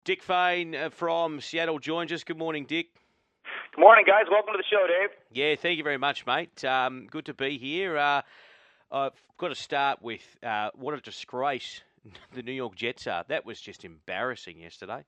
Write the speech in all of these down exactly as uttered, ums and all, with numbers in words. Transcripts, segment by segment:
Dick Fane uh, from Seattle joins us. Good morning, Dick. Good morning, guys. Welcome to the show, Dave. Yeah, thank you very much, mate. Um, good to be here. Uh, I've got to start with uh, what a disgrace the New York Jets are. That was just embarrassing yesterday.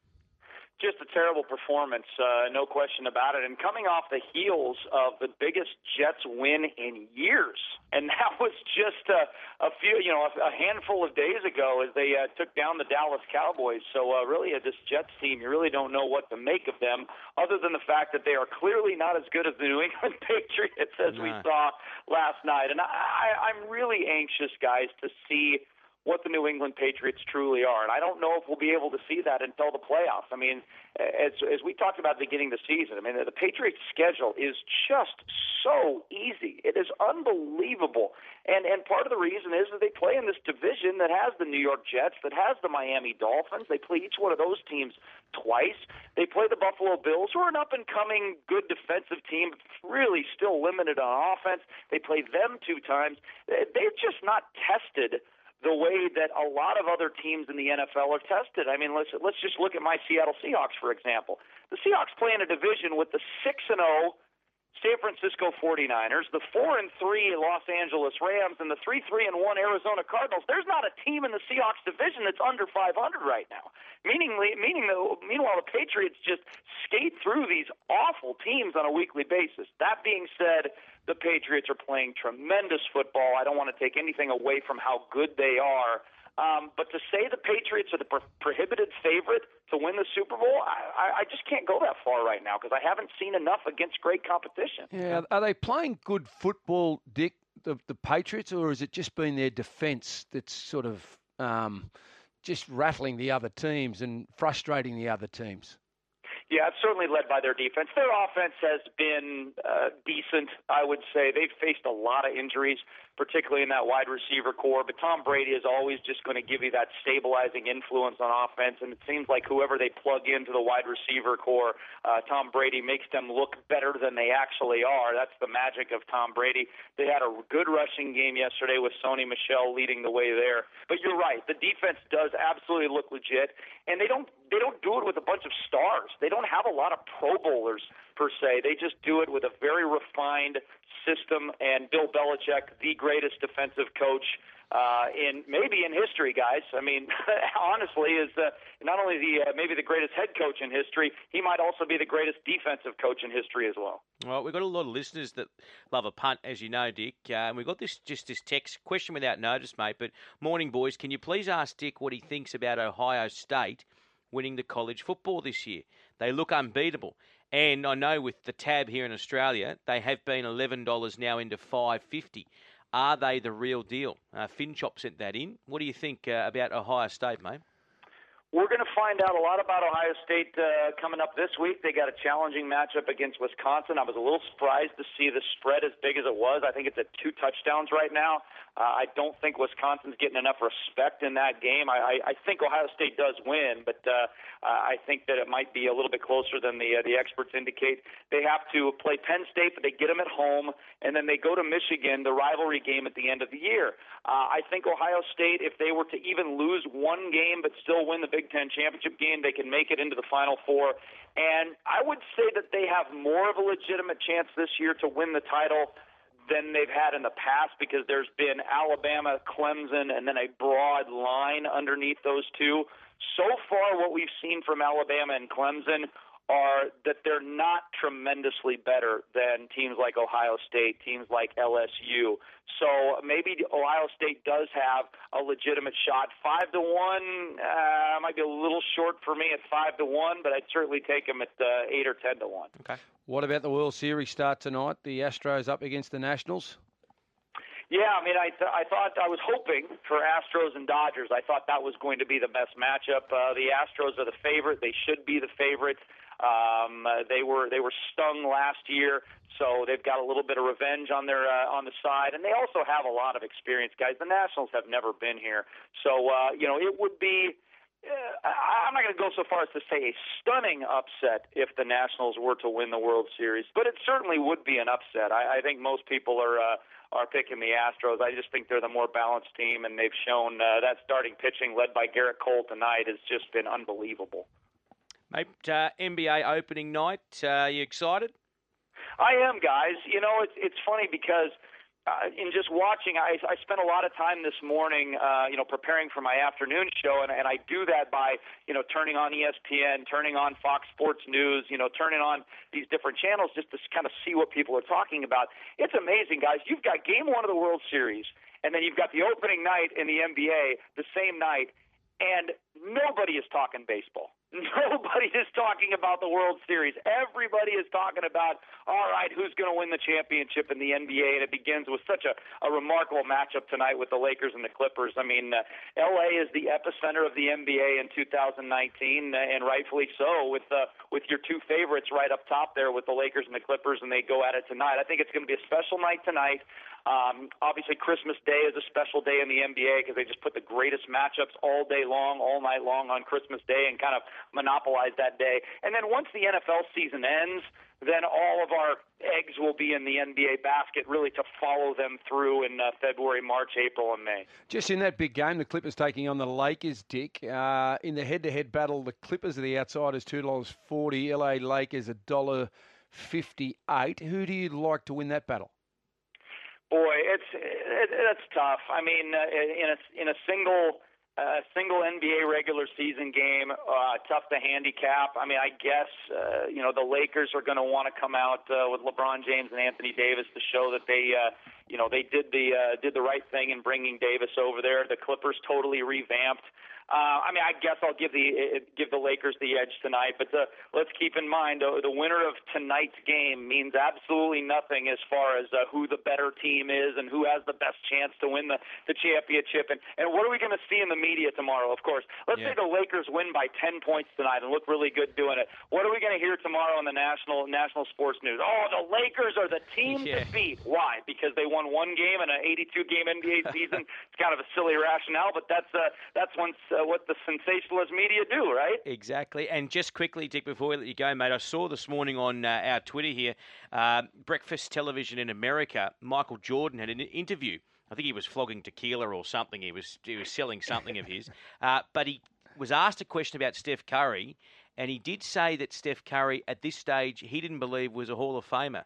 Just a terrible performance, uh, no question about it. And coming off the heels of the biggest Jets win in years, and that was just a, a few, you know, a, a handful of days ago as they uh, took down the Dallas Cowboys. So uh, really, uh, this Jets team, you really don't know what to make of them, other than the fact that they are clearly not as good as the New England Patriots as no. we saw last night. And I, I, I'm really anxious, guys, to see what the New England Patriots truly are. And I don't know if we'll be able to see that until the playoffs. I mean, as as we talked about at the beginning of the season, I mean, the Patriots' schedule is just so easy. It is unbelievable. And and part of the reason is that they play in this division that has the New York Jets, that has the Miami Dolphins. They play each one of those teams twice. They play the Buffalo Bills, who are an up-and-coming good defensive team, really still limited on offense. They play them two times. They're just not tested the way that a lot of other teams in the N F L are tested. I mean, let's let's just look at my Seattle Seahawks, for example. The Seahawks play in a division with the six and oh San Francisco forty-niners, the four and three Los Angeles Rams, and the three three and one Arizona Cardinals. There's not a team in the Seahawks division that's under five hundred right now. Meaning, meaning the, meanwhile, the Patriots just skate through these awful teams on a weekly basis. That being said, the Patriots are playing tremendous football. I don't want to take anything away from how good they are. Um, but to say the Patriots are the pro- prohibited favorite to win the Super Bowl, I, I just can't go that far right now because I haven't seen enough against great competition. Yeah, are they playing good football, Dick, the, the Patriots, or has it just been their defence that's sort of um, just rattling the other teams and frustrating the other teams? Yeah, it's certainly led by their defense. Their offense has been uh, decent, I would say. They've faced a lot of injuries, particularly in that wide receiver core. But Tom Brady is always just going to give you that stabilizing influence on offense. And it seems like whoever they plug into the wide receiver core, uh, Tom Brady makes them look better than they actually are. That's the magic of Tom Brady. They had a good rushing game yesterday with Sony Michel leading the way there. But you're right. The defense does absolutely look legit. And they don't they don't do it with a bunch of stars. They don't have a lot of Pro Bowlers, per se. They just do it with a very refined system, and Bill Belichick, the greatest defensive coach uh, in maybe in history, guys. I mean, honestly, is uh, not only the uh, maybe the greatest head coach in history, he might also be the greatest defensive coach in history as well. Well, we've got a lot of listeners that love a punt, as you know, Dick. Uh, and we've got this just this text question without notice, mate. But morning, boys. Can you please ask Dick what he thinks about Ohio State winning the college football this year? They look unbeatable. And I know with the tab here in Australia, they have been eleven dollars now into five dollars fifty. Are they the real deal? Uh, FinChop sent that in. What do you think uh, about Ohio State, mate? We're going to find out a lot about Ohio State uh, coming up this week. They got a challenging matchup against Wisconsin. I was a little surprised to see the spread as big as it was. I think it's at two touchdowns right now. Uh, I don't think Wisconsin's getting enough respect in that game. I, I, I think Ohio State does win, but uh, I think that it might be a little bit closer than the uh, the experts indicate. They have to play Penn State, but they get them at home, and then they go to Michigan, the rivalry game at the end of the year. Uh, I think Ohio State, if they were to even lose one game but still win the Big Ten championship game, they can make it into the Final Four. And I would say that they have more of a legitimate chance this year to win the title than they've had in the past because there's been Alabama, Clemson, and then a broad line underneath those two. So far, what we've seen from Alabama and Clemson are that they're not tremendously better than teams like Ohio State, teams like L S U. So maybe Ohio State does have a legitimate shot. Five to one uh, might be a little short for me at five to one, but I'd certainly take them at uh, eight or ten to one. Okay. What about the World Series start tonight? The Astros up against the Nationals. Yeah, I mean, I th- I thought I was hoping for Astros and Dodgers. I thought that was going to be the best matchup. Uh, the Astros are the favorite; they should be the favorite. Um, uh, they were they were stung last year, so they've got a little bit of revenge on their uh, on the side, and they also have a lot of experience, guys. The Nationals have never been here, so uh, you know it would be Uh, I- I'm not going to go so far as to say a stunning upset if the Nationals were to win the World Series, but it certainly would be an upset. I, I think most people are uh, are picking the Astros. I just think they're the more balanced team, and they've shown uh, that starting pitching led by Garrett Cole tonight has just been unbelievable. Mate, uh, N B A opening night, uh, you excited? I am, guys. You know, it's it's funny because uh, in just watching, I, I spent a lot of time this morning, uh, you know, preparing for my afternoon show, and, and I do that by, you know, turning on E S P N, turning on Fox Sports News, you know, turning on these different channels just to kind of see what people are talking about. It's amazing, guys. You've got Game One of the World Series, and then you've got the opening night in the N B A the same night, and nobody is talking baseball. Nobody is talking about the World Series. Everybody is talking about, all right, who's going to win the championship in the N B A, and it begins with such a, a remarkable matchup tonight with the Lakers and the Clippers. I mean, uh, L A is the epicenter of the N B A in two thousand nineteen, and rightfully so, with uh, with your two favorites right up top there with the Lakers and the Clippers, and they go at it tonight. I think it's going to be a special night tonight. Um, obviously, Christmas Day is a special day in the N B A because they just put the greatest matchups all day long, all night long on Christmas Day and kind of monopolize that day. And then once the N F L season ends, then all of our eggs will be in the N B A basket really to follow them through in uh, February, March, April, and May. Just in that big game, the Clippers taking on the Lakers, Dick. Uh, in the head-to-head battle, the Clippers are the outsiders, two dollars forty. L A Lakers, one dollar fifty-eight. Who do you like to win that battle? Boy, it's it, it's tough. I mean, uh, in a in a single uh, single N B A regular season game, uh, tough to handicap. I mean, I guess uh, you know the Lakers are going to want to come out uh, with LeBron James and Anthony Davis to show that they uh, you know they did the uh, did the right thing in bringing Davis over there. The Clippers totally revamped. Uh, I mean, I guess I'll give the give the Lakers the edge tonight, but the, let's keep in mind uh, the winner of tonight's game means absolutely nothing as far as uh, who the better team is and who has the best chance to win the, the championship. And, and what are we going to see in the media tomorrow? Of course, let's yeah. say the Lakers win by ten points tonight and look really good doing it. What are we going to hear tomorrow on the national national sports news? Oh, the Lakers are the team yeah. to beat. Why? Because they won one game in an eighty-two game N B A season. It's kind of a silly rationale, but that's uh, that's once. Uh, what the sensationalist media do, right? Exactly. And just quickly, Dick, before we let you go, mate, I saw this morning on uh, our Twitter here, uh, breakfast television in America, Michael Jordan had an interview. I think he was flogging tequila or something. He was he was selling something of his. Uh, but he was asked a question about Steph Curry, and he did say that Steph Curry, at this stage, he didn't believe was a Hall of Famer.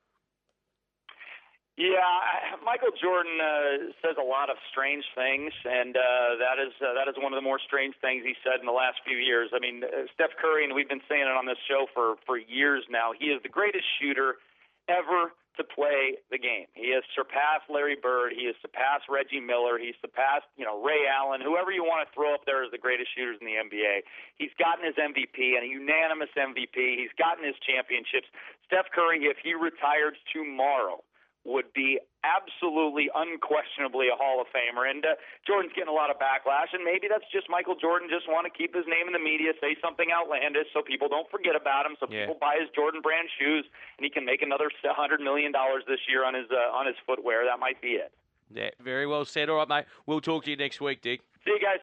Yeah, Michael Jordan uh, says a lot of strange things, and uh, that is uh, that is one of the more strange things he said in the last few years. I mean, uh, Steph Curry, and we've been saying it on this show for, for years now, he is the greatest shooter ever to play the game. He has surpassed Larry Bird. He has surpassed Reggie Miller. He's surpassed, you know, Ray Allen. Whoever you want to throw up there as the greatest shooters in the N B A. He's gotten his M V P, and a unanimous M V P. He's gotten his championships. Steph Curry, if he retired tomorrow, would be absolutely, unquestionably a Hall of Famer. And uh, Jordan's getting a lot of backlash, and maybe that's just Michael Jordan just want to keep his name in the media, say something outlandish so people don't forget about him, so yeah. people buy his Jordan brand shoes, and he can make another one hundred million dollars this year on his uh, on his footwear. That might be it. Yeah, very well said. All right, mate. We'll talk to you next week, Dick. See you guys.